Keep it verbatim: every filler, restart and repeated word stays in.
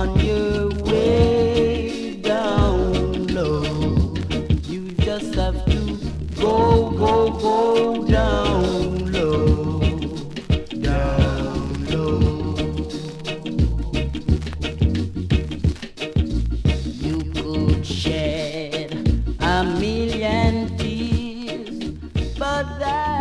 on your way down low. You just have to go, go, go down low, down low. You could shed a million tears, but that